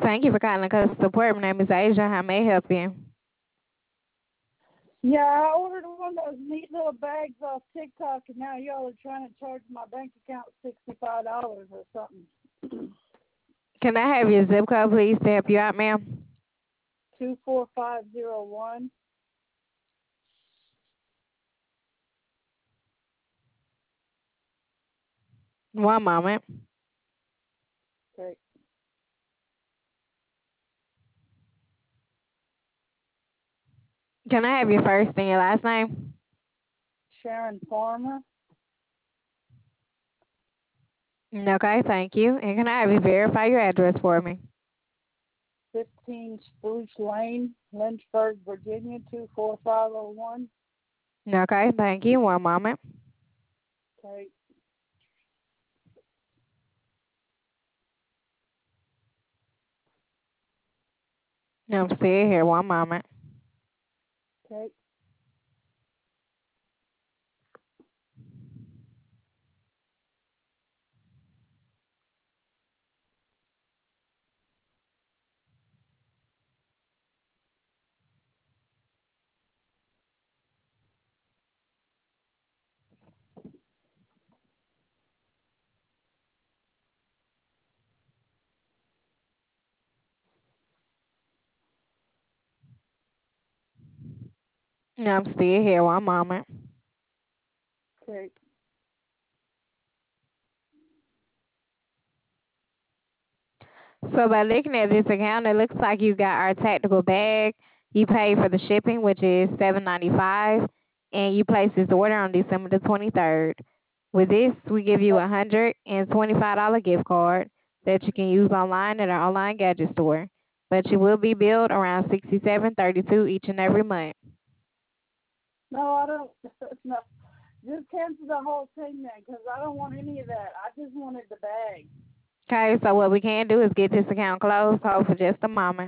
Thank you for calling customer support. My name is Asia. How may I help you? Yeah, I ordered one of those neat little bags off TikTok, and now y'all are trying to charge my bank account $65 or something. Can I have your zip code, please, to help you out, ma'am? 24501. One moment. Okay. Can I have your first and your last name? Sharon Farmer, Okay, thank you. And can I have you verify your address for me? 15 Spruce Lane, Lynchburg, Virginia 24501. Okay, thank you. One moment. Okay. I'm still here. One moment. Okay. I'm still here. One moment. Okay. So by looking at this account, it looks like you got our tactical bag. You paid for the shipping, which is $7.95, and you placed this order on December the 23rd. With this, we give you a $125 gift card that you can use online at our online gadget store. But you will be billed around $67.32 each and every month. No, I don't. No. Just cancel the whole thing then, because I don't want any of that. I just wanted the bag. Okay, so what we can do is get this account closed. Hold for just a moment.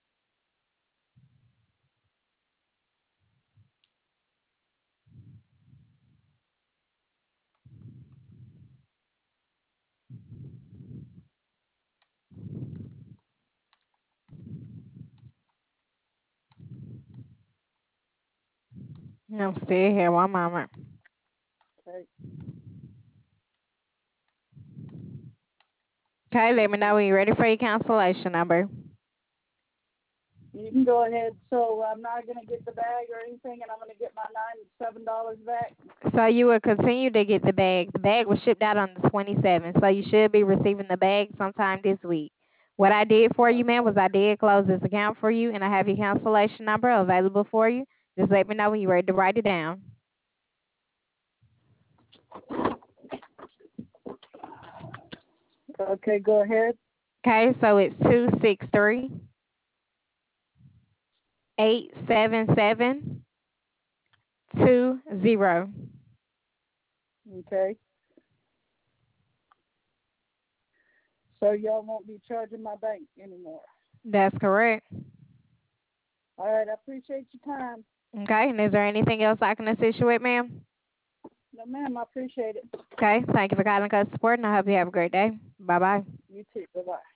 I'm still here. One moment. Okay. Okay, let me know when you're ready for your cancellation number. You can go ahead. So I'm not going to get the bag or anything, and I'm going to get my $97 back. So you will continue to get the bag. The bag was shipped out on the 27th, so you should be receiving the bag sometime this week. What I did for you, ma'am, was I did close this account for you, and I have your cancellation number available for you. Just let me know when you're ready to write it down. Okay, go ahead. Okay, so it's 263-877-20. Okay. So y'all won't be charging my bank anymore. That's correct. All right, I appreciate your time. Okay, and is there anything else I can assist you with, ma'am? No, ma'am, I appreciate it. Okay, thank you for calling us support, and I hope you have a great day. Bye-bye. You too. Bye-bye.